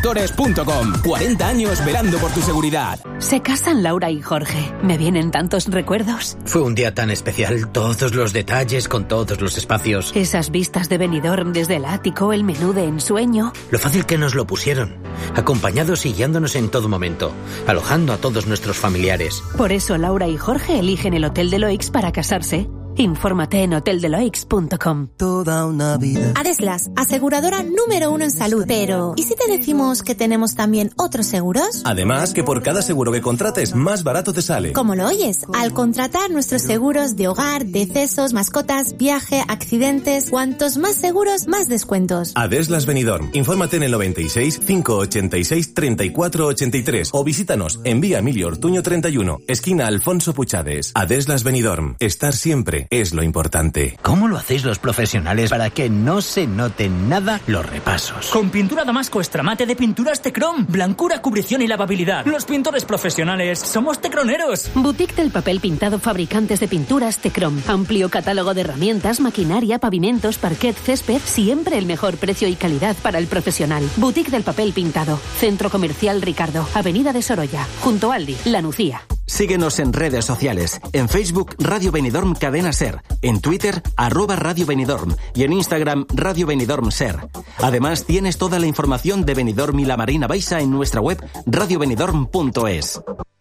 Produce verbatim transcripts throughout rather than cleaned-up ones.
constructores punto com. cuarenta años velando por tu seguridad. Se casan Laura y Jorge. Me vienen tantos recuerdos. Fue un día tan especial, todos los detalles con todos los espacios. Esas vistas de Benidorm desde el ático, el menú de ensueño. Lo fácil que nos lo pusieron, acompañados y guiándonos en todo momento, alojando a todos nuestros familiares. Por eso Laura y Jorge eligen el Hotel Deloix para casarse. Infórmate en hotel deloix punto com. Toda una vida. Adeslas, aseguradora número uno en salud. Pero, ¿y si te decimos que tenemos también otros seguros? Además, que por cada seguro que contrates, más barato te sale. ¿Cómo lo oyes? Al contratar nuestros seguros de hogar, decesos, mascotas, viaje, accidentes, cuantos más seguros, más descuentos. Adeslas Benidorm. Infórmate en el noventa y seis, cinco ochenta y seis, treinta y cuatro ochenta y tres o visítanos en Vía Emilio Ortuño treinta y uno, esquina Alfonso Puchades. Adeslas Benidorm. Estar siempre es lo importante. ¿Cómo lo hacéis los profesionales para que no se noten nada los repasos? Con pintura Damasco Extramate de Pinturas Tecron. Blancura, cubrición y lavabilidad. Los pintores profesionales somos tecroneros. Boutique del Papel Pintado, fabricantes de pinturas Tecron. Amplio catálogo de herramientas, maquinaria, pavimentos, parquet, césped. Siempre el mejor precio y calidad para el profesional. Boutique del Papel Pintado. Centro Comercial Ricardo. Avenida de Sorolla. Junto a Aldi. La Nucía. Síguenos en redes sociales. En Facebook, Radio Benidorm Cadena Ser. En Twitter, arroba Radio Benidorm. Y en Instagram, Radio Benidorm Ser. Además, tienes toda la información de Benidorm y la Marina Baixa en nuestra web radio benidorm punto es.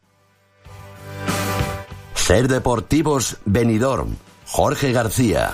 Ser Deportivos Benidorm. Jorge García.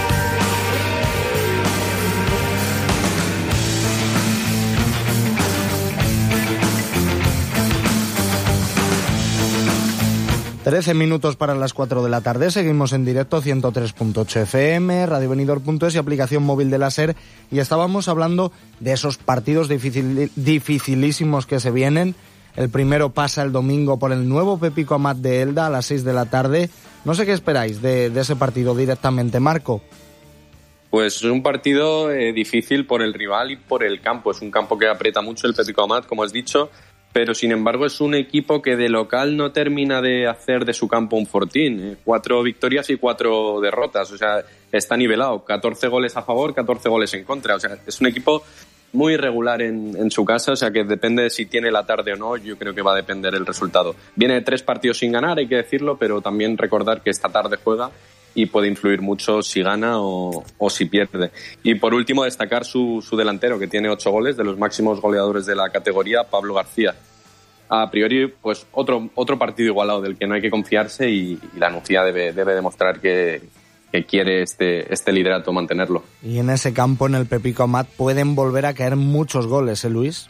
trece minutos para las cuatro de la tarde, seguimos en directo, ciento tres punto ocho F M, radio benidorm punto es y aplicación móvil de la SER, y estábamos hablando de esos partidos difícil, dificilísimos que se vienen. El primero pasa el domingo por el nuevo Pepico Amat de Elda a las seis de la tarde. No sé qué esperáis de, de ese partido directamente, Marco. Pues es un partido eh, difícil por el rival y por el campo. Es un campo que aprieta mucho el Pepico Amat, como has dicho, pero sin embargo es un equipo que de local no termina de hacer de su campo un fortín. ¿eh? Cuatro victorias y cuatro derrotas, o sea, está nivelado. catorce goles a favor, catorce goles en contra. O sea, es un equipo muy irregular en, en su casa, o sea que depende de si tiene la tarde o no, yo creo que va a depender el resultado. Viene de tres partidos sin ganar, hay que decirlo, pero también recordar que esta tarde juega y puede influir mucho si gana o, o si pierde. Y por último, destacar su, su delantero, que tiene ocho goles, de los máximos goleadores de la categoría, Pablo García. A priori, pues otro, otro partido igualado del que no hay que confiarse y, y la Nucía debe, debe demostrar que, que quiere este, este liderato mantenerlo. Y en ese campo, en el Pepico Amat, pueden volver a caer muchos goles, ¿eh, Luis?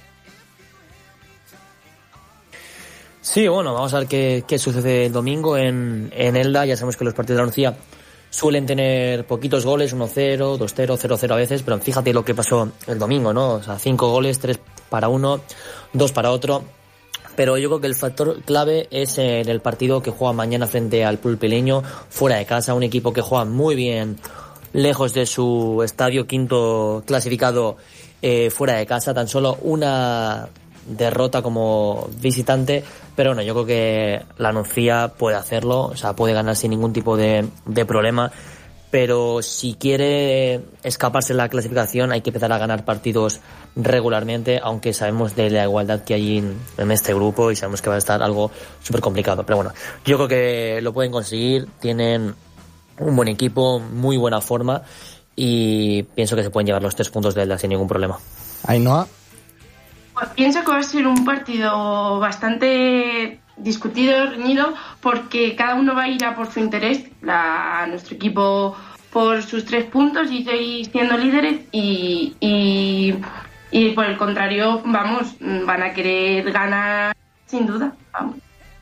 Sí, bueno, vamos a ver qué, qué sucede el domingo en, en Elda. Ya sabemos que los partidos de la Nucía suelen tener poquitos goles, uno cero, dos cero, cero cero a veces, pero fíjate lo que pasó el domingo, ¿no? O sea, cinco goles, tres para uno, dos para otro. Pero yo creo que el factor clave es en el partido que juega mañana frente al Pulpileño, fuera de casa, un equipo que juega muy bien lejos de su estadio, quinto clasificado eh, fuera de casa, tan solo una derrota como visitante, pero bueno, yo creo que la Nucía puede hacerlo, o sea, puede ganar sin ningún tipo de, de problema, pero si quiere escaparse de la clasificación hay que empezar a ganar partidos regularmente, aunque sabemos de la igualdad que hay en, en este grupo y sabemos que va a estar algo súper complicado, pero bueno, yo creo que lo pueden conseguir, tienen un buen equipo, muy buena forma y pienso que se pueden llevar los tres puntos de Elda sin ningún problema. Ainhoa. Pues pienso que va a ser un partido bastante discutido, reñido, porque cada uno va a ir a por su interés. La, nuestro equipo por sus tres puntos y seguir siendo líderes y, y, y por el contrario, vamos, van a querer ganar sin duda. Vamos.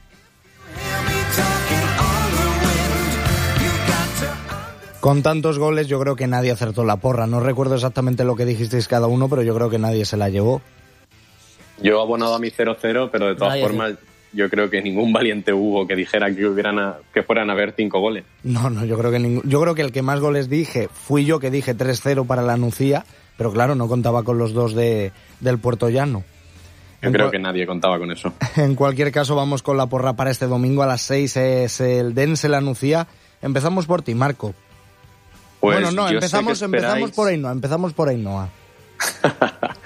Con tantos goles yo creo que nadie acertó la porra. No recuerdo exactamente lo que dijisteis cada uno, pero yo creo que nadie se la llevó. Yo he abonado a mi cero cero, pero de todas Nadie formas sí. Yo creo que ningún valiente hubo que dijera que hubieran a, que fueran a haber cinco goles. No, no, yo creo que ningún, yo creo que el que más goles dije fui yo, que dije tres cero para la Nucía, pero claro, no contaba con los dos de del Puerto Llano. Yo en creo cual... que nadie contaba con eso. En cualquier caso, vamos con la porra para este domingo a las seis, es el Dense la Nucía. Empezamos por ti, Marco. Pues bueno, no, yo empezamos, sé que esperáis... empezamos por Ainhoa, empezamos por Ainhoa.